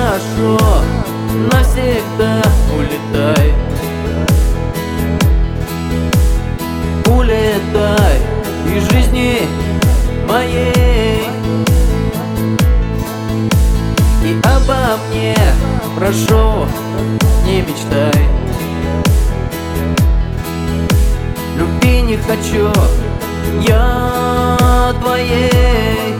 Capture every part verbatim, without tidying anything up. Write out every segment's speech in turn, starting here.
хорошо, навсегда улетай. Улетай из жизни моей и обо мне, прошу, не мечтай. Любви не хочу я твоей.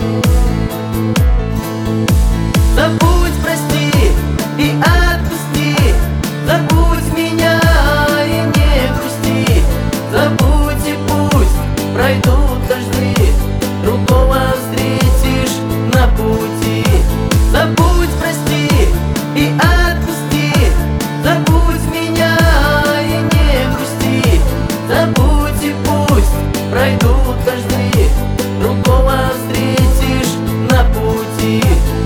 Забудь, прости и отпусти, забудь меня и не грусти. Забудь и пусть пройдут дожди, другого встретишь на пути. Забудь, прости и отпусти, забудь меня и не грусти. Забудь и пусть пройдут дожди, другого встретишь на пути.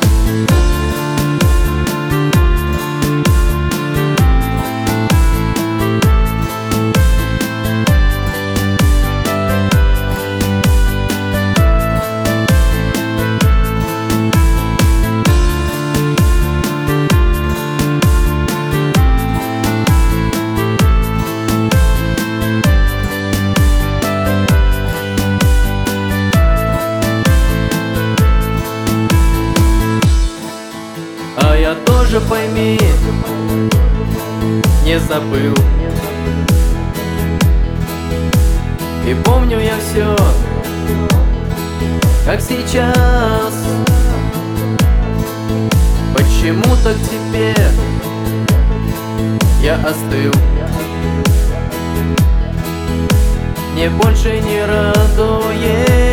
А я тоже, пойми, не забыл. И помню я все, как сейчас. Почему-то к тебе я остыл. Мне больше не радует